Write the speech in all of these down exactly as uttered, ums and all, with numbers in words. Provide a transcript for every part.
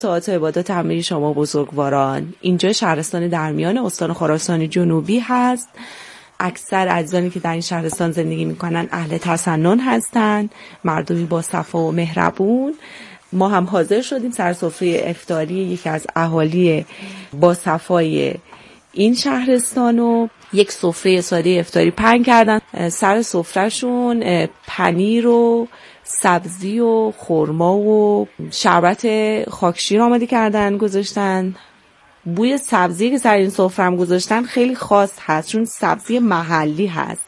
ساعات عبادات همه شما بزرگواران. اینجا شهرستان درمیان استان خراسان جنوبی هست. اکثر عزیزانی که در این شهرستان زندگی میکنن اهل تسنن هستن، مردمی با صفا و مهربون. ما هم حاضر شدیم سر سفره افطاری یکی از اهالی با صفای این شهرستان و یک سفره ساده افطاری پهن کردن. سر سفرهشون پنیر و سبزی و خرما و شربت خاکشیر آماده کردن گذاشتن. بوی سبزی که سر این سفره هم گذاشتن خیلی خاص هست چون سبزی محلی هست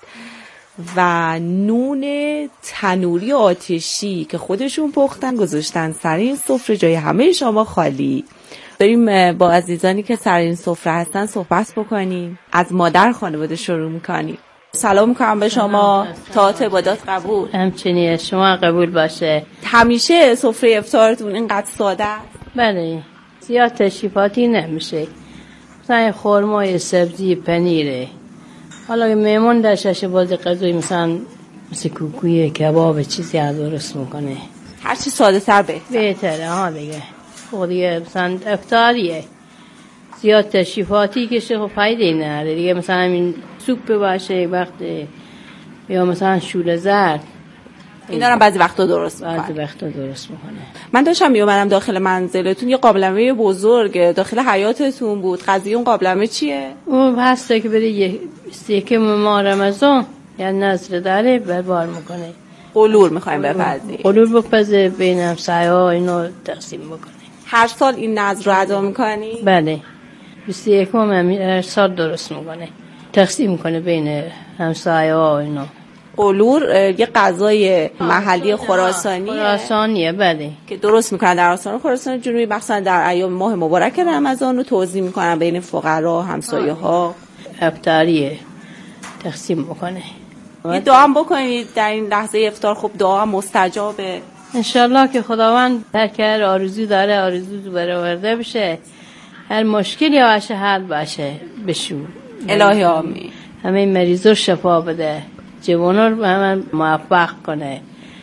و نون تنوری آتشی که خودشون پختن گذاشتن سر این سفره. جای همه شما خالی. بریم با عزیزانی که سر این سفره هستن صحبت بکنیم. از مادر خانواده شروع میکنیم. سلام میکنم به شما. طاعت عبادات قبول. همچنین شما قبول باشه. همیشه سفره افطارتون اینقدر ساده است؟ بله، زیاد تشریفاتی نمیشه. مثلا خرمای سبزی پنیره. حالا که مهمون داشته باشه غذای مثلا مثل کوکوی کباب چیزی درست میکنه. هر چی ساده تر بهتر. بهتره ها دیگه. خب دیگه مثلا افطاریه. زیاد تشریفاتی که شه فایده نداره دیگه. مثلا این سوپ باشه وقت یا مثلا شوره زرد اینا رو بعضی وقتا درست میکنه. بعضی وقتا درست میکنه. من داشتم میومدم داخل منزلتون، یه قابلمه بزرگ داخل حیاطتون بود. قضیه اون قابلمه چیه؟ اون هسته که بده یه سیکه ما رمضان یا نظر داره بربار میکنه. قلور میخوایم بپزیم. قلور بپزه بین همسایه‌ها اینو تقسیم بکنه. هر سال این نظر رو ادا میکنی؟ بله. بیست و یکم هم هر سال درست میکنه. تقسیم میکنه بین همسایه‌ها اینا. قلور یه غذای محلی خراسانیه. خراسانیه بله. که درست میکنن در استان خراسان جنوبی، مثلا در ایام ماه مبارک رمضان رو توزیع میکنن بین فقرا، همسایه‌ها. افطاریه تقسیم میکنه. یه دعا هم بکنید در این لحظه افطار. خب دعا هم مستجابه. انشالله که خداوند هر که هر آرزو داره آرزو برآورده بشه، هر مشکلی باشه حل باشه بشو. الهی آمین. همه مریضا شفا بده، جوانا رو همه موفق کنه،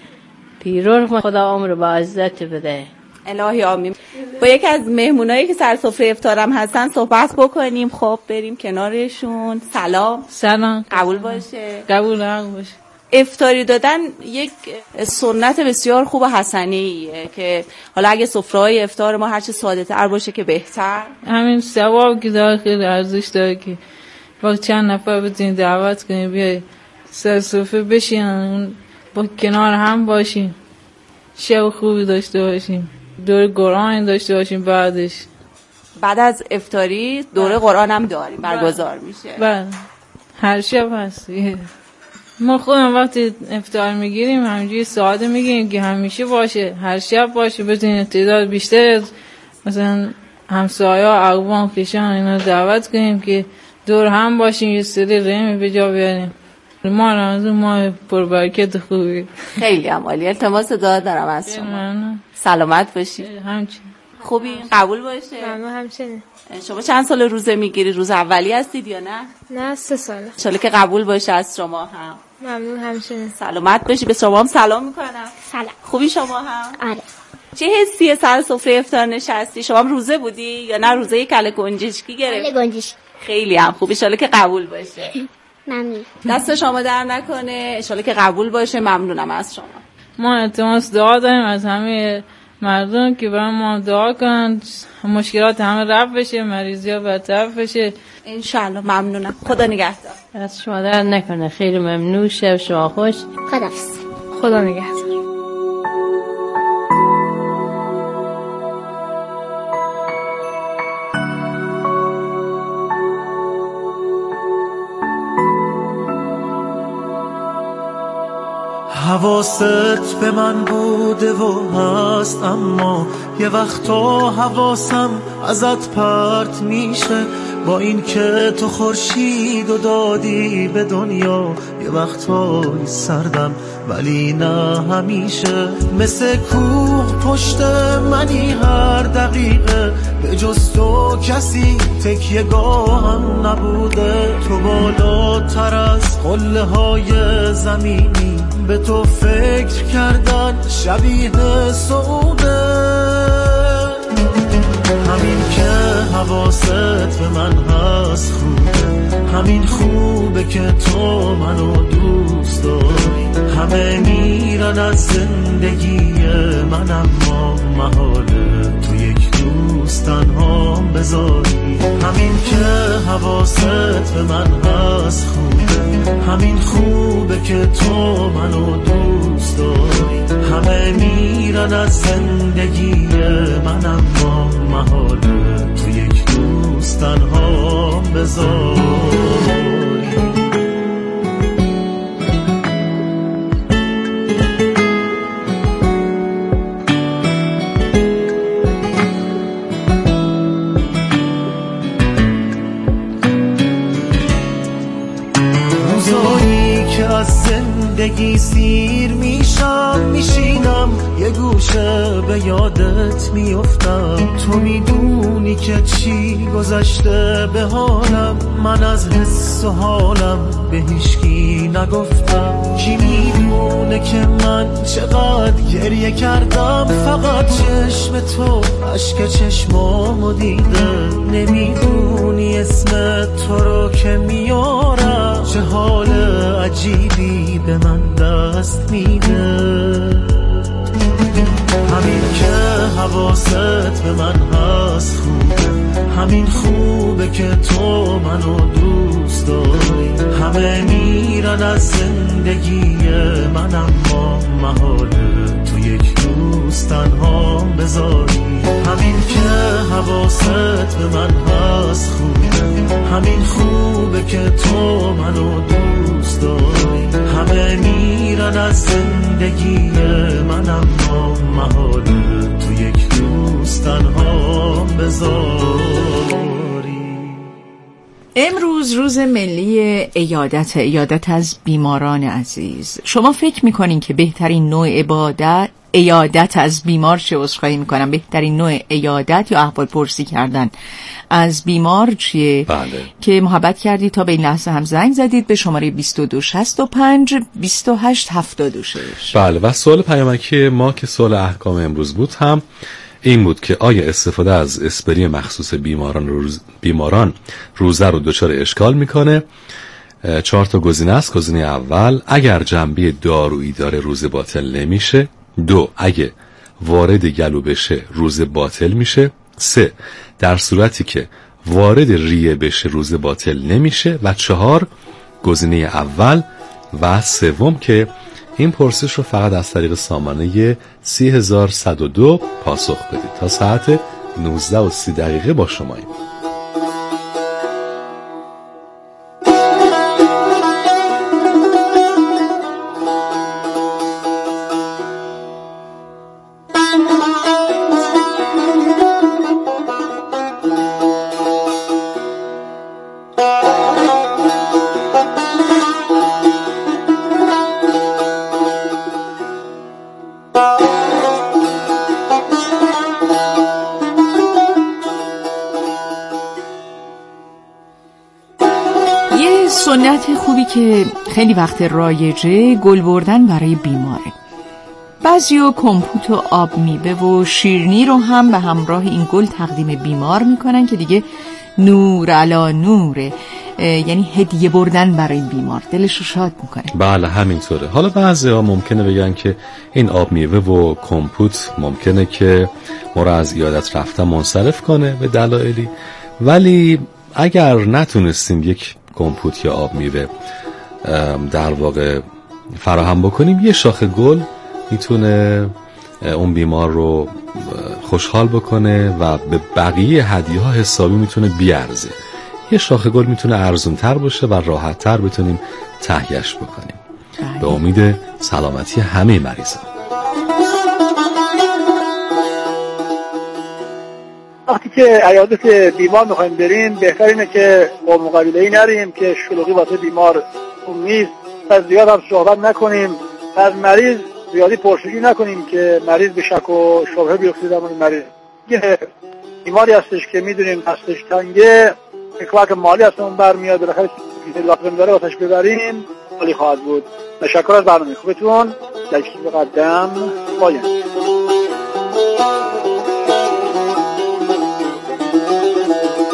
پیرو رو خدا عمر با عزت بده. الهی آمین. با یکی از مهمونایی که سر سفره افطارم هستن صحبت بکنیم. خب بریم کنارشون. سلام. سلام. قبول باشه. قبول باشه. افطاری دادن یک سنت بسیار خوب و حسنیه که حالا اگه سفره‌های افطار ما هرچه ساده تر باشه که بهتر. همین ثواب که داره خیلی ارزش داره که با چند نفر بتونید دعوت کنید بیای سر سفره بشین، با کنار هم باشیم، شب خوبی داشته باشیم، دوره قرآن داشته باشیم. بعدش بعد از افطاری دوره قرآن هم داریم برگزار میشه. بله هر شب هست. ما خودم وقتی افطار میگیریم همینجوری ساده میگیریم که همیشه باشه، هر شب باشه، بتونیم تعداد بیشتر از مثلا همسایه ها اقوام کشان اینا دعوت کنیم که دور هم باشیم، یه سری رحمی به جا بیاریم. ما رمضان ما پربرکت خوبی. خیلی عالی. التماس دعا دارم از شما. سلامت باشی. همچنین. خوبی؟ قبول باشه. ممنون. همچنین. شما چند سال روزه میگیری؟ روز اولی هستید یا نه؟ نه سه ساله. ان شاءالله که قبول باشه از شما هم. ممنون. همچنین. سلامت باشی. به شما هم سلام میکنم. سلام. خوبی شما هم؟ آره. چه حسیه سر سفره افطار نشستی؟ شما هم روزه بودی یا نه روزه کله گنجشکی گرفتی؟ کله گنجشکی. خیلی هم خوب. ان شاءالله که قبول باشه. ممنون. دست شما در نکنه. ان شاءالله که قبول باشه. ممنونم از شما. ما التماس دعا داریم از همه مردم که برای ما دعا کنن، مشکلات همه رفع بشه، مریضی ها برطرف بشه ان شاءالله. ممنونم. خدا نگهدار. از شما در نکنه. خیلی ممنون. شب شما خوش. خداحافظ. خدا نگهدار. حواست به من بوده و هست، اما یه وقتا حواسم ازت پرت میشه. با این که تو خورشید و دادی به دنیا، یه وقتا سردم ولی نه همیشه. مثل کوه پشت منی هر دقیقه، به جز تو کسی تکیه گاهم نبوده. تو بالاتر از قله های زمینی، به تو فکر کردن شبیه سعوده. حواست به من هست خوبه، همین خوبه که تو منو دوست داری. همه میرن از زندگی من اما محاله تو یک دوست تنها بذاری. همین که حواست به من هست خوبه، همین خوبه که تو منو دوست داری. همه میرن از زندگی من اما محاله تو یک دوست تنها بذاری. از زندگی سیر میشم، میشینم یه گوشه به یادت میافتم. تو میدونی که چی گذشته به حالم، من از حس و حالم به هیچکی نگفتم. کی میدونه که من چقدر گریه کردم، فقط چشم تو اشک چشمامو دیده. نمیدونی اسم تو رو که میارم، چه حال عجیبی به من دست میده. همین که حواست به من هست خوبه، همین خوبه که تو منو دوست داری. همه میرن از زندگی من اما محاله تو یک دوست تنها بذاری. همین که حواست به من هست خوبه، همین خوبه که تو منو دوست داری. همه میرن از زندگی من اما محاله تو یک دوست تنها بذاری. امروز روز ملی عیادت عیادت از بیماران عزیز. شما فکر میکنین که بهترین نوع عبادت عیادت از بیمار چه؟ عذرخواهی میکنم، بهترین نوع عیادت یا احوال پرسی کردن از بیمار چیه؟ بله. که محبت کردید تا به این لحظه هم زنگ زدید به شماره بیست و دو شصت و پنج بیست و هشت هفتاد و شش. بله. و سوال پیامکی ما که سوال احکام امروز بود هم این بود که آیا استفاده از اسپری مخصوص بیماران روز بیماران روزه رو دچار اشکال میکنه؟ چهار تا گزینه است. گزینه اول، اگر جنبه دارویی داره روزه باطل نمیشه. دو، اگه وارد گلو بشه روزه باطل میشه. سه، در صورتی که وارد ریه بشه روزه باطل نمیشه. و چهار، گزینه اول و سوم که این پرسش رو فقط از طریق سامانه سی هزار و صد و دو پاسخ بدید. تا ساعت نوزده و سی دقیقه با شماییم. سنت خوبی که خیلی وقت رایجه گل بردن برای بیماره. بعضیا کمپوت و آب میوه و شیرینی رو هم به همراه این گل تقدیم بیمار میکنن که دیگه نور علا نوره، یعنی هدیه بردن برای بیمار، دلش رو شاد میکنه. بله همینطوره. حالا بعضیا ممکنه بگن که این آب میوه و کمپوت ممکنه که ما رو از عیادت رفتن منصرف کنه به دلایلی، ولی اگر نتونستیم یک کمپوت یا آب میوه در واقع فراهم بکنیم، یه شاخه گل میتونه اون بیمار رو خوشحال بکنه و به بقیه هدیه ها حسابی میتونه بیارزه. یه شاخه گل میتونه ارزون تر باشه و راحت تر بتونیم تهیه‌اش بکنیم. به امید سلامتی همه مریضان. وقتی که عیادت بیمار میخوایم بریم، بهتر اینه که قوم و قبیله‌ای نریم که شلوغی واسه بیمار اون نیست. از زیاد هم صحبت نکنیم، از مریض زیادی پرسجویی نکنیم که مریض به شک و شبهه بیفته. در مورد مریض یه بیماری هستش که میدونیم دستش تنگه، کمک مالی از اون برمیاد، بالاخره لازم داره واسش ببریم، عالی خواهد بود. تشکر از برنامه خوبتون. دقیقی بقدم پایان.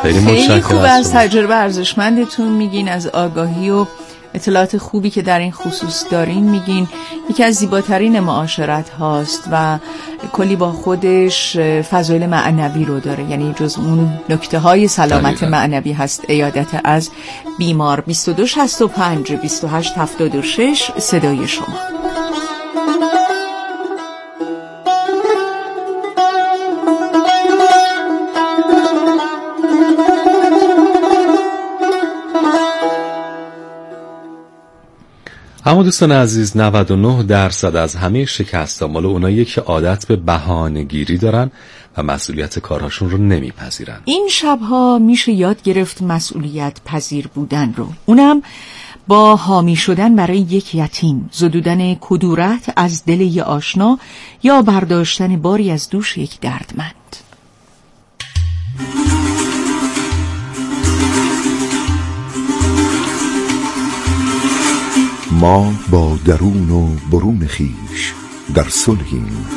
خیلی خیلی متشکرم خوب از از شما. تجربه ارزشمندتون میگین، از آگاهی و اطلاعات خوبی که در این خصوص دارین میگین. یکی از زیباترین معاشرت هاست و کلی با خودش فضایل معنوی رو داره، یعنی جز اون نکته های سلامت دقیقا. معنوی هست عیادت از بیمار. بیست و دو شصت و پنج بیست و هشت هفتاد و شش صدای شما. اما دوستان عزیز، نود و نه درصد از همه شکست‌ها مال اوناییه که عادت به بهانه‌گیری دارن و مسئولیت کارهاشون رو نمیپذیرن. این شبها میشه یاد گرفت مسئولیت پذیر بودن رو، اونم با حامی شدن برای یک یتیم، زدودن کدورت از دل یک آشنا یا برداشتن باری از دوش یک دردمند. ما با درون و برون خیش در صلحیم.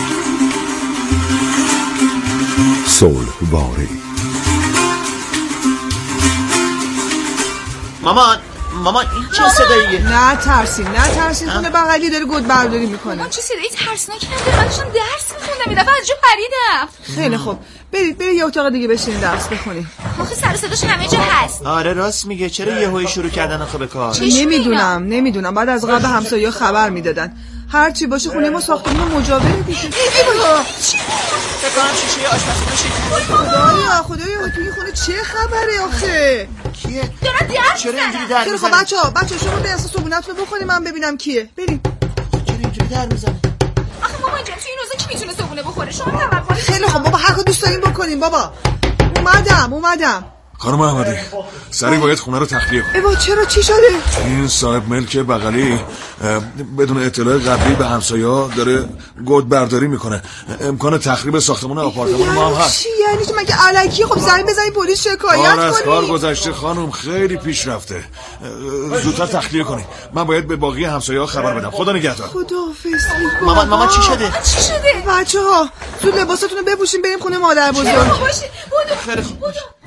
صلح واره. مامان مامان این چه صداییه؟ نه ترسین نه ترسین، خونه بغلی داره گود برداری میکنه. مامان چه صدایی ترسناکی نداره؟ من داشتم درس میخوندم، یه دفعه از جا پریدم. خیلی خوب، برید برید یه اتاق دیگه بشین درس بخونید. آخه سر صداش همه جا هست. آره راست میگه، چرا یهویی شروع کردن آخه به کار؟ نمیدونم نمیدونم بعد از قبل همسایه‌ها خبر میدادن. هر چی باشه خونه ما ساختمون مجاوره دیگه. فکر کنم شیشه آشپزخونه شکسته. خدایا خدایا تو این خونه چه خبره آخه؟ کیه؟ دارن درس چرا اینجوری در خیلی میزنی؟ خب بچه‌ها بچه‌ها شما به اساس صبونتون بخونید من ببینم کیه. بریم. چرا اینجوری در میزنی؟ آخه مامان جان تو این روزا کی میتونه صبونه بخوره؟ شما توقع خیلی خب بابا هر کدوم دوست دارین بکنین بابا. اومدم اومدم. خانم احمدی سریع باید خونه رو تخلیه کنیم. ایوا چرا چی شده؟ این صاحب ملک بغلی بدون اطلاع قبلی به همسایه‌ها داره گود برداری میکنه. امکان تخریب ساختمان آپارتمان ما هم هست. چی یعنی تو مگه الکی؟ خب زنگ بزنی پلیس شکایت کار کنی. از کار گذشته خانم، خیلی پیش رفته. زودتر تخلیه کنی. من باید به باقی همسایه‌ها خبر بدم. خدا نگهدار. خداحافظ. مامان مامان چی شده؟ چی شده؟ بچه‌ها زود لباساتون رو بپوشین بریم خونه مادر بزرگ. باشه خیلی خوب.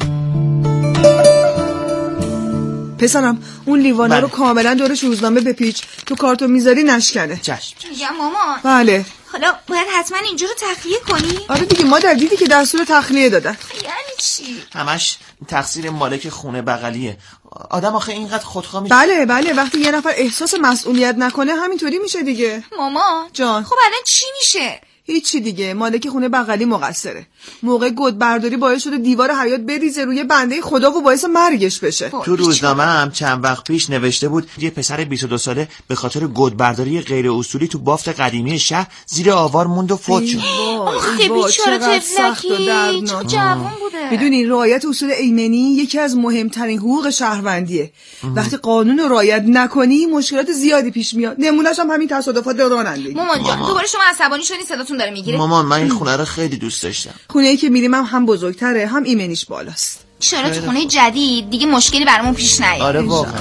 پسرم اون لیوانا بله. رو کاملا دورش روزنامه بپیچ، تو کارتون میذاری نشکنه. چشم. میگم مامان بله. حالا باید حتما اینجا رو تخلیه کنی؟ آره دیگه مادر دیدی که دستور تخلیه دادن. یعنی چی؟ همش تقصیر مالک خونه بغلیه. آدم آخه اینقدر خودخواه میشه. بله بله وقتی یه نفر احساس مسئولیت نکنه همینطوری میشه دیگه. مامان جان خب الان چی میشه؟ هیچی دیگه، مالک خونه بغلی مقصره. موقع گود برداری باعث شده دیوار حیاط بریزه روی بنده خدا و باعث مرگش بشه. تو روزنامه هم چند وقت پیش نوشته بود یه پسر بیست و دو ساله به خاطر گود برداری غیر اصولی تو بافت قدیمی شهر زیر آوار موند و فوت شد. آخه بیچاره تفلکی چه جوان بوده. میدونی رعایت اصول ایمنی یکی از مهمترین حقوق شهروندیه. وقتی قانون رو رعایت نکنی مشکلات زیادی پیش میاد. نمونهش هم همین تصادفات رانندگی. مامان جان دوباره شما عصبانی شدین صداتون داره میگیره. مامان من این خونه رو خیلی دوست داشتم. خونه‌ای که میریم هم, هم بزرگتره هم ایمنیش بالاست. چرا تو خونه جدید دیگه مشکلی برامون پیش نیاد. آره واقعا.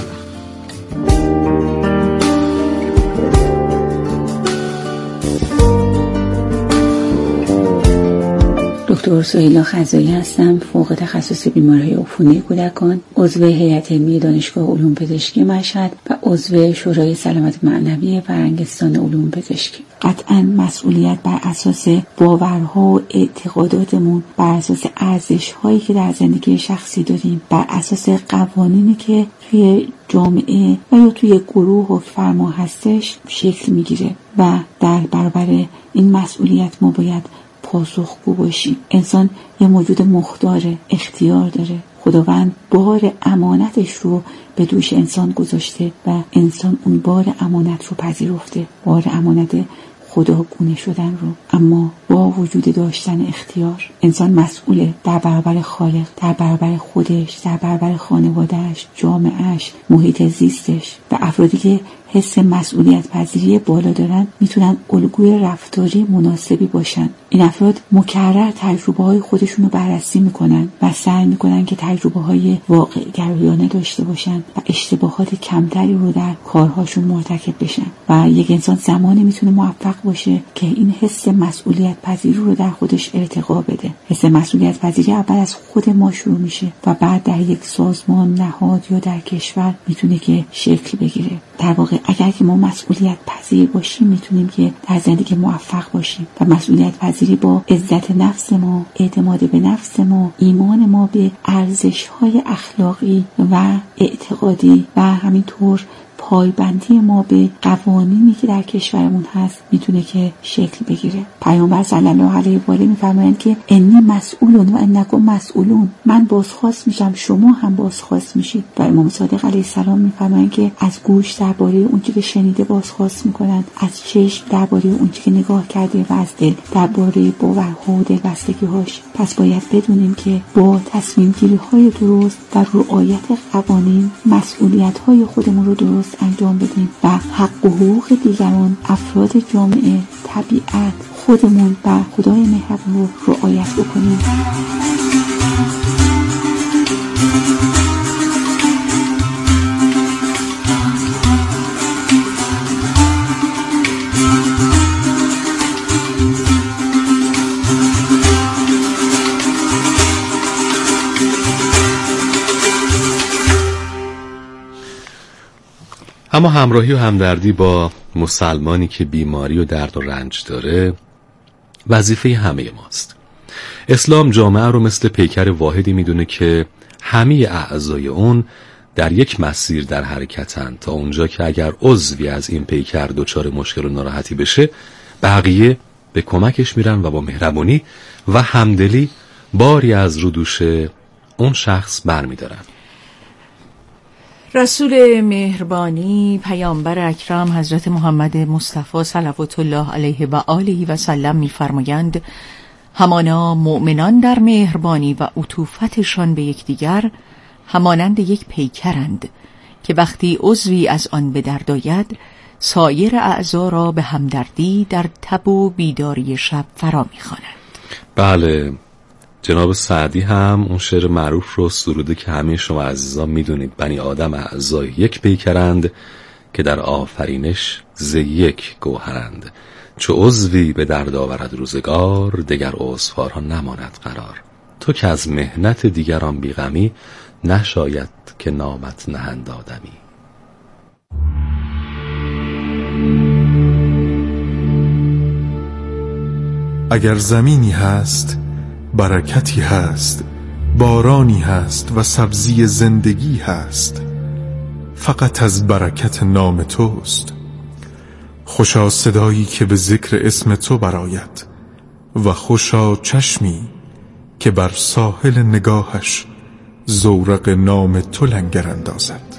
دکتر سهیلا خزایی هستم، فوق تخصص بیماری‌های عفونی کودکان، عضو هیئت علمی دانشگاه علوم پزشکی مشهد و عضو شورای سلامت معنوی فرنگستان علوم پزشکی. قطعاً مسئولیت بر اساس باورها و اعتقاداتمون، بر اساس ارزش‌هایی که در زندگی شخصی داریم، بر اساس قوانینی که توی جامعه و یا توی گروه حکم فرما هستش شکل میگیره و در برابر این مسئولیت ما باید پاسخگو باشیم. انسان یه موجود مختاره، اختیار داره. خداوند بار امانتش رو به دوش انسان گذاشته و انسان اون بار امانت رو پذیرفته، بار امانت خداگونه شدن رو. اما با وجود داشتن اختیار انسان مسئوله در برابر خالق، در برابر خودش، در برابر خانوادهش، جامعهش، محیط زیستش و افرادی که حس مسئولیت پذیری بالا دارن میتونن الگوی رفتاری مناسبی باشن. این افراد مکرر تجربه های خودشون رو بررسی میکنن و سعی میکنن که تجربه های واقع گرایانه داشته باشن و اشتباهات کمتری رو در کارهاشون مرتکب بشن و یک انسان زمانی میتونه موفق باشه که این حس مسئولیت پذیری رو در خودش ارتقا بده. حس مسئولیت پذیری اول از خود ما شروع میشه و بعد در یک سازمان، نهاد یا در کشور میتونه که شکل بگیره. در واقع اگر که ما مسئولیت پذیر باشیم میتونیم که در زندگی موفق باشیم و مسئولیت پذیری با عزت نفس ما، اعتماد به نفس ما، ایمان ما به ارزش‌های اخلاقی و اعتقادی و همینطور پایبندی ما به قوانینی که در کشورمون هست میتونه که شکل بگیره. پیامبر صلی الله علیه و آله میفرمایند که انی مسئولون و انکم مسئولون، من بازخواست میشم شما هم بازخواست میشید. و امام صادق علیه السلام میفرمایند که از گوش درباره اون چیزی که شنیده بازخواست میکنند، از چشم درباره اون چیزی که نگاه کرده و از دل درباره باورها و دلبستگی‌هاش. پس باید بدونیم که با تصمیم گیری‌های درست و رعایت قوانین مسئولیت‌های خودمون رو درست انجام بدیم و حق و حقوق دیگران، افراد جامعه، طبیعت، خودمون و خدای مهربان رو رعایت بکنیم. اما همراهی و همدردی با مسلمانی که بیماری و درد و رنج داره وظیفه همه ماست. اسلام جامعه رو مثل پیکر واحدی میدونه که همه اعضای اون در یک مسیر در حرکتن، تا اونجا که اگر عضوی از این پیکر دچار مشکل و ناراحتی بشه بقیه به کمکش میرن و با مهربانی و همدلی باری از رو دوش اون شخص برمیدارن. رسول مهربانی پیامبر اکرم حضرت محمد مصطفی صلوات الله علیه و آله و سلم می‌فرمایند همانا مؤمنان در مهربانی و عطوفتشان به یکدیگر همانند یک پیکرند که وقتی عضوی از آن به درد آید سایر اعضا را به همدردی در تب و بیداری شب فرا می‌خوانند. بله، جناب سعدی هم اون شعر معروف رو سروده که همه شما عزیزان میدونید: بنی آدم اعضای یک پیکرند که در آفرینش ز یک گوهرند، چو عضوی به درد آورد روزگار دگر عضوها نماند قرار، تو که از مهنت دیگران بیغمی نشاید که نامت نهند آدمی. اگر زمینی هست برکتی هست، بارانی هست و سبزی زندگی هست، فقط از برکت نام توست. خوشا صدایی که به ذکر اسم تو برآید و خوشا چشمی که بر ساحل نگاهش زورق نام تو لنگر اندازد.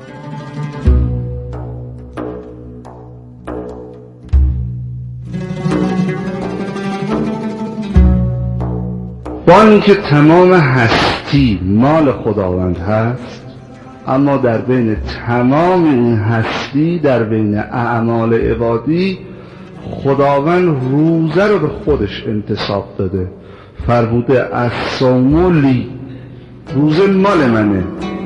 با اینکه تمام هستی مال خداوند هست، اما در بین تمام این هستی، در بین اعمال عبادی، خداوند روزه رو به خودش انتصاب داده. فرموده الصوم لی، روزه مال منه.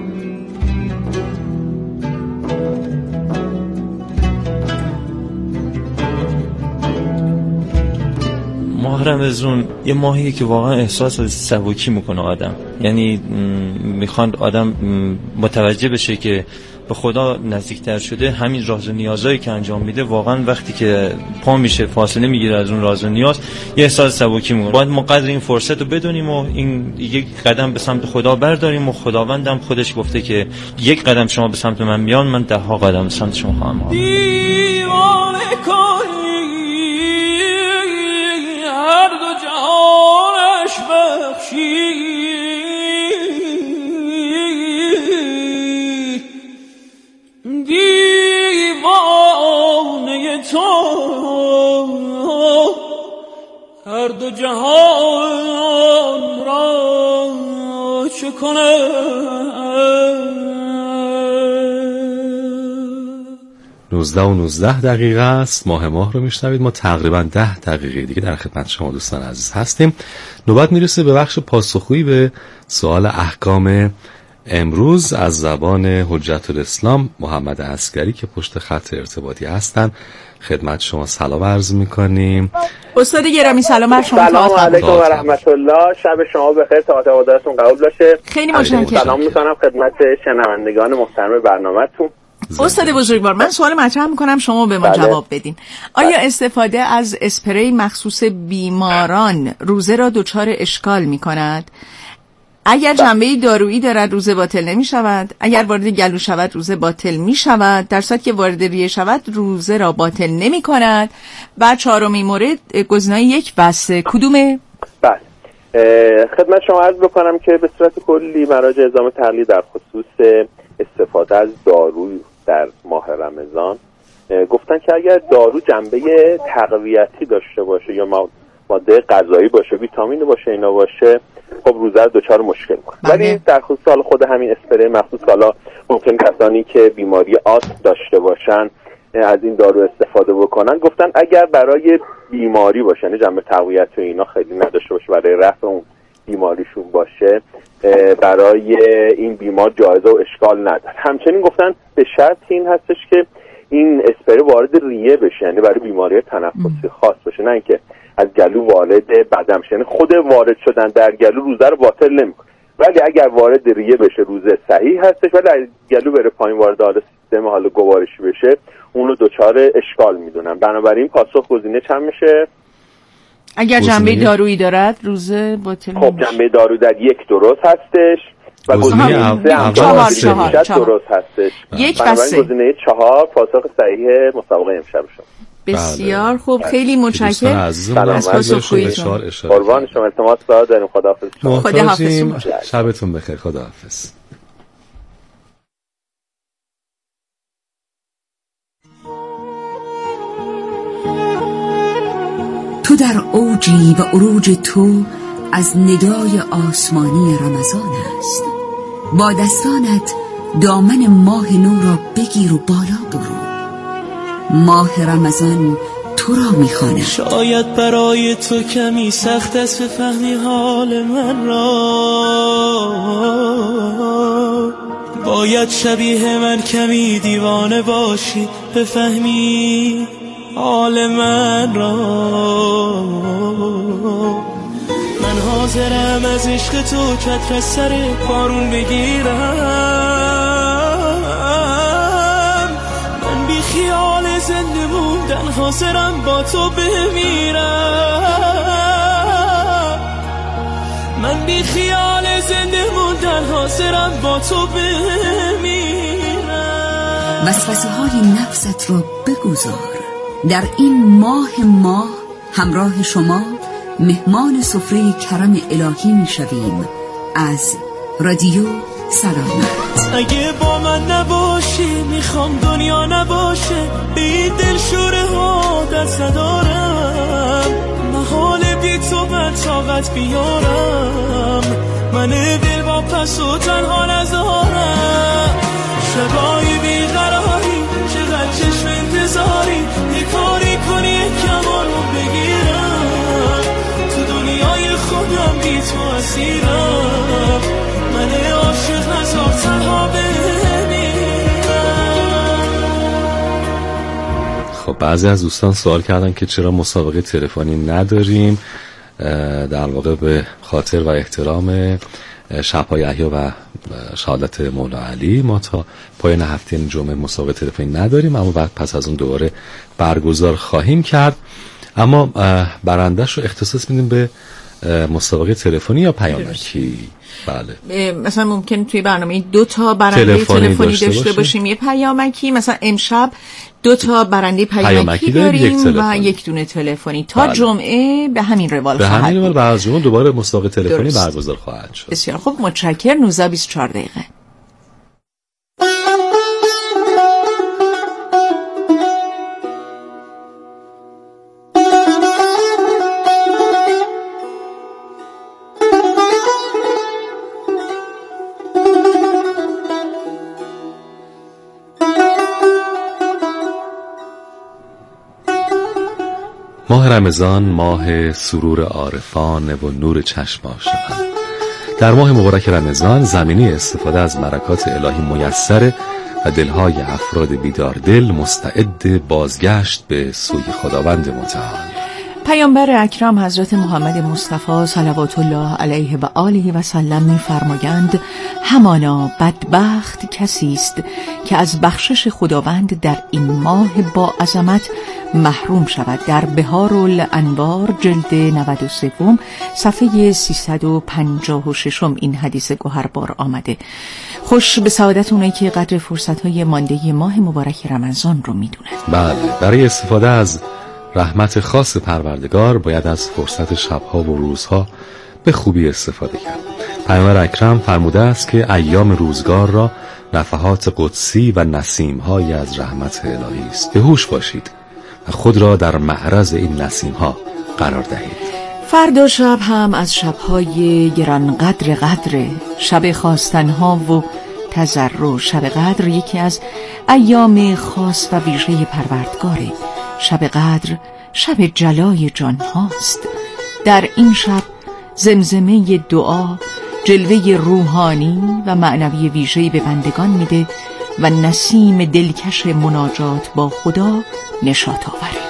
ماه رمضان یه ماهیه که واقعا احساس از سبکی میکنه آدم، یعنی میخوان آدم متوجه بشه که به خدا نزدیکتر شده. همین راز و نیازایی که انجام میده واقعا وقتی که پا میشه فاصله میگیره از اون راز و نیاز، یه احساس سبکی میکنه. باید ما قدر این فرصت رو بدونیم و این یک قدم به سمت خدا برداریم و خداوندم خودش گفته که یک قدم شما به سمت من بیان، من ده ها قدم به سمت شما خواهم آمد. هر دو جهانش بخشی، دیوانه تو هر دو جهان را چه کنه. نوزده و نوزده دقیقه است. ماه ماه رو میشنوید. ما تقریبا ده دقیقه دیگه در خدمت شما دوستان عزیز هستیم. نوبت میرسه به بخش پاسخگویی به سوال احکام امروز از زبان حجت الاسلام محمد عسکری که پشت خط ارتباطی هستن. خدمت شما سلام عرض میکنیم. استاد گرامی سلام بر شما. سلام علیکم و رحمت الله. شب شما بخیر، ساعت عبادتتون قبول باشه. خیلی متشکرم. سلام میکنم خدمت شنوندگان محترم برنامه‌تون. استاد بزرگوار، من سوال مطرح میکنم شما به ما بله. جواب بدین. آیا بله. استفاده از اسپری مخصوص بیماران روزه را دچار اشکال میکند؟ اگر جنبه دارویی دارد روزه باطل نمی شود، اگر وارد گلو شود روزه باطل می شود، در صورتی که وارد ریه شود روزه را باطل نمی کند. و چهارمین مورد گزینه یک بسته کدومه؟ بله، خدمت شما عرض بکنم که به صورت کلی مراجع اعزام تقلید در خصوص استفاده از دارو در ماه رمضان گفتن که اگر دارو جنبه تقویتی داشته باشه یا ماده غذایی باشه، ویتامین باشه، اینا باشه، خب روزه رو دچار مشکل کنه. ولی در خصوص حال خود همین اسپری مخصوص حالا ممکن کسانی که بیماری آسم داشته باشن از این دارو استفاده بکنن، گفتن اگر برای بیماری باشه، یعنی جنبه تقویت و اینا خیلی نداشته باشه، برای رفع اون بیماریشون باشه، برای این بیمار جایزه و اشکال نداره. همچنین گفتن به شرط این هستش که این اسپری وارد ریه بشه، یعنی برای بیماری تنفسی خاص باشه، نه اینکه از گلو وارد بدن بشه. یعنی خود وارد شدن در گلو روزه رو باطل نمیکنه، ولی اگر وارد ریه بشه روزه صحیح هستش، ولی از گلو بره پایین وارد حال سیستم حال گوارشی بشه اون رو دچار اشکال میدونن. بنابراین پاسخ گزینه چند میشه؟ اگر جنبه دارویی دارد روزه باطل نمیشه. خب جنبه دارو در یک درست هستش و گزینه سه هم چهار چهار چهار درست هستش. یک و سه گزینه چهار پاسخ صحیح مسابقه امشب شما. بسیار خوب، خیلی متشکرم از پاسخگوییتون. قربان شما، التماس داریم. خداحافظ. خداحافظ. شبتون بخیر. خداحافظ. تو در اوجی و عروج تو از ندای آسمانی رمضان است. با دستانت دامن ماه نو را بگیر و بالا برو. ماه رمضان تو را میخواند. شاید برای تو کمی سخت است بفهمی حال من را، باید شبیه من کمی دیوانه باشی بفهمی حال من را. من حاضرم از عشق تو چتر سر بارون بگیرم، من بی خیال زنده موندن حاضرم با تو بمیرم، من بی خیال زنده موندن حاضرم با تو بمیرم. وسوسه های نفست را بگذار. در این ماه ماه همراه شما مهمان سفره کرم الهی می شویم از رادیو سلامت. اگه با من نباشی میخوام دنیا نباشه، به این دلشوره ها دست ندارم، محال بی تو من طاقت بیارم، من دل با پس و تنها نذارم. شبای بیقراری چقدر چشم انتظاری، یه کاری کنی یک کمالو بگیرم، تو دنیای خودم بی تو اسیرم، من عاشق نذار تنها بمیرم. خب بعضی از دوستان سوال کردن که چرا مسابقه تلفنی نداریم. در واقع به خاطر و احترام شب‌های احیا و شهادت مولا علی ما تا پایان هفته جمعه مسابقه تلفنی نداریم، اما بعد پس از اون دوباره برگزار خواهیم کرد. اما برندش رو اختصاص میدیم به مسابقه تلفنی یا پیامکی. بله، مثلا ممکن توی برنامه دو تا برنده تلفنی داشته, داشته باشیم. باشیم یه پیامکی، مثلا امشب دو تا برنده پیامکی, پیامکی داریم, داریم و یک دونه تلفنی. تا بله. جمعه به همین روال به خواهد همین روال بعد از جمعه دوباره مسابقه تلفنی برگزار خواهد شد. بسیار خوب، متشکرم. نوزده بیست و چهار دقیقه. ماه رمضان ماه سرور عارفان و نور چشم عاشقان. در ماه مبارک رمضان زمینه استفاده از برکات الهی میسر و دلهای افراد بیدار دل مستعد بازگشت به سوی خداوند متعال. پیامبر اکرم حضرت محمد مصطفی صلوات الله علیه و آله و سلم می‌فرمایند همانا بدبخت کسی است که از بخشش خداوند در این ماه با عظمت محروم شود. در بهار الانوار جلد نود و سه صفحه سیصد و پنجاه و شش این حدیث گوهربار آمده. خوش به سعادت اونایی که قدر فرصت‌های مانده ماه مبارک رمضان رو میدونن. بله، برای استفاده از رحمت خاص پروردگار باید از فرصت شبها و روزها به خوبی استفاده کرد. پیامبر اکرم فرموده است که ایام روزگار را نفحات قدسی و نسیم‌های از رحمت الهی است. به هوش باشید و خود را در معرض این نسیم‌ها قرار دهید. فردا شب هم از شب‌های گرانقدر قدر، شب خواستن‌ها و تضرع. شب قدر یکی از ایام خاص و ویژه پروردگاره. شب قدر شب جلای جان هاست. در این شب زمزمه دعا جلوه روحانی و معنوی ویژه‌ای به بندگان میده و نسیم دلکش مناجات با خدا نشاط آوره.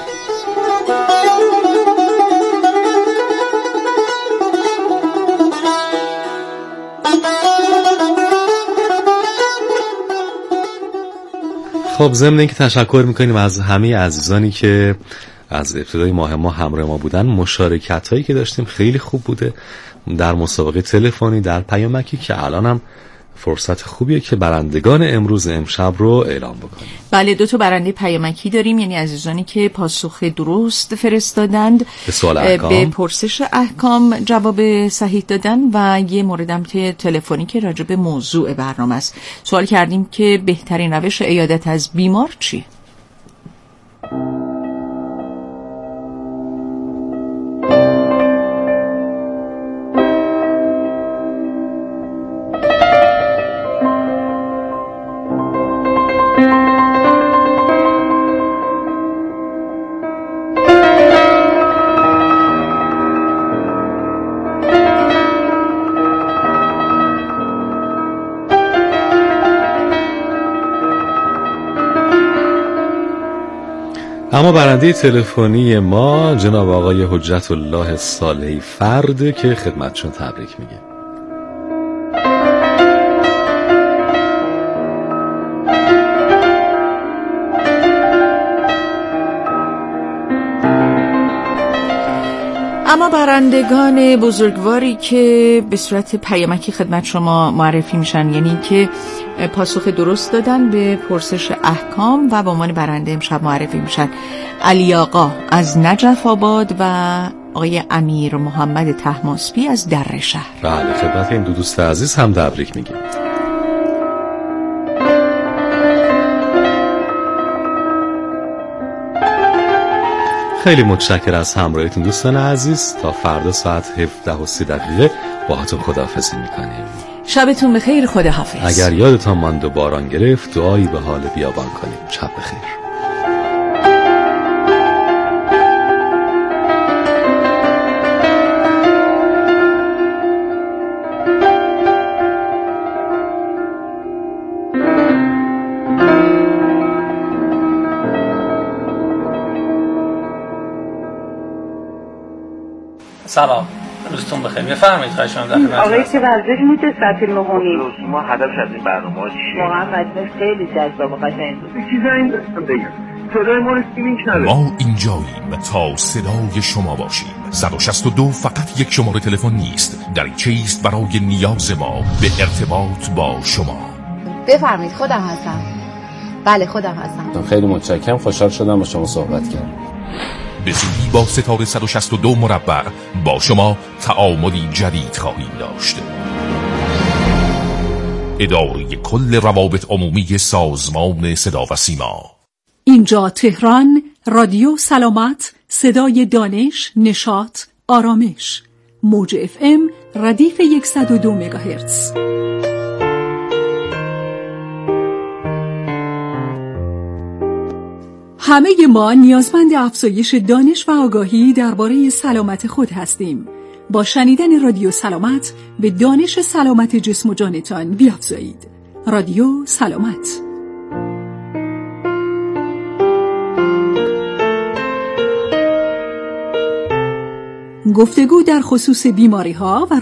خب ضمن اینکه تشکر میکنیم از همه عزیزانی که از ابتدای ماه ما همراه ما بودن. مشارکت هایی که داشتیم خیلی خوب بوده در مسابقه تلفنی، در پیامکی که الان هم فرصت خوبیه که برندگان امروز امشب رو اعلام بکنیم. بله، دو تا برنده پیامکی داریم، یعنی عزیزانی که پاسخ درست فرستادند به سوال احکام، به پرسش احکام جواب صحیح دادن و یه موردم که تلفنی که راجع به موضوع برنامه است. سوال کردیم که بهترین روش عیادت از بیمار چیه؟ اما برنده تلفنی ما جناب آقای حجت الله صالحی فرد که خدمتشون تبریک میگه. اما برندگان بزرگواری که به صورت پیامکی خدمت شما معرفی میشن، یعنی که پاسخ درست دادن به پرسش احکام و به عنوان برنده امشب معرفی میشن، علی آقا از نجف آباد و آقای امیر محمد طهماسبی از دره شهر. بله، خدمت این دو دوست عزیز هم تبریک میگیم. خیلی متشکر از همراهیتون دوستان عزیز. تا فردا ساعت هفده و سی دقیقه باهاتون خداحافظی میکنیم. شبتون بخیر، خداحافظ. اگر یادتان ماند و باران گرفت دعایی به حال بیابان کنیم. شب بخیر. سلام، روزتون بخیر. بفرمایید خواهش می‌کنم. آقای که ورزش میده سطح نهمی. ما هدف از این برنامه چیه؟ واقعا مجلس خیلی جذاب و قشنگ بود. چیزا این دستم بگم. صدای ما رسیدین کنه. ما اینجاییم تا صدای شما باشیم. صد و شصت و دو فقط یک شماره تلفن نیست، دریچه است برای نیاز ما به ارتباط با شما. بفرمایید، خودم هستم. بله خودم هستم. خیلی متشکرم، خوشحال شدم با شما صحبت کردم. به زودی با ستاره صد و شصت و دو مربع با شما تعاملی جدید خواهیم داشت. اداره کل روابط عمومی سازمان صدا و سیما. اینجا تهران، رادیو سلامت، صدای دانش، نشاط، آرامش. موج اف ام ردیف صد و دو مگاهرتز. همه ما نیازمند افزایش دانش و آگاهی درباره سلامت خود هستیم. با شنیدن رادیو سلامت به دانش سلامت جسم و جانتان بیافزایید. رادیو سلامت. گفتگو در خصوص بیماری‌ها و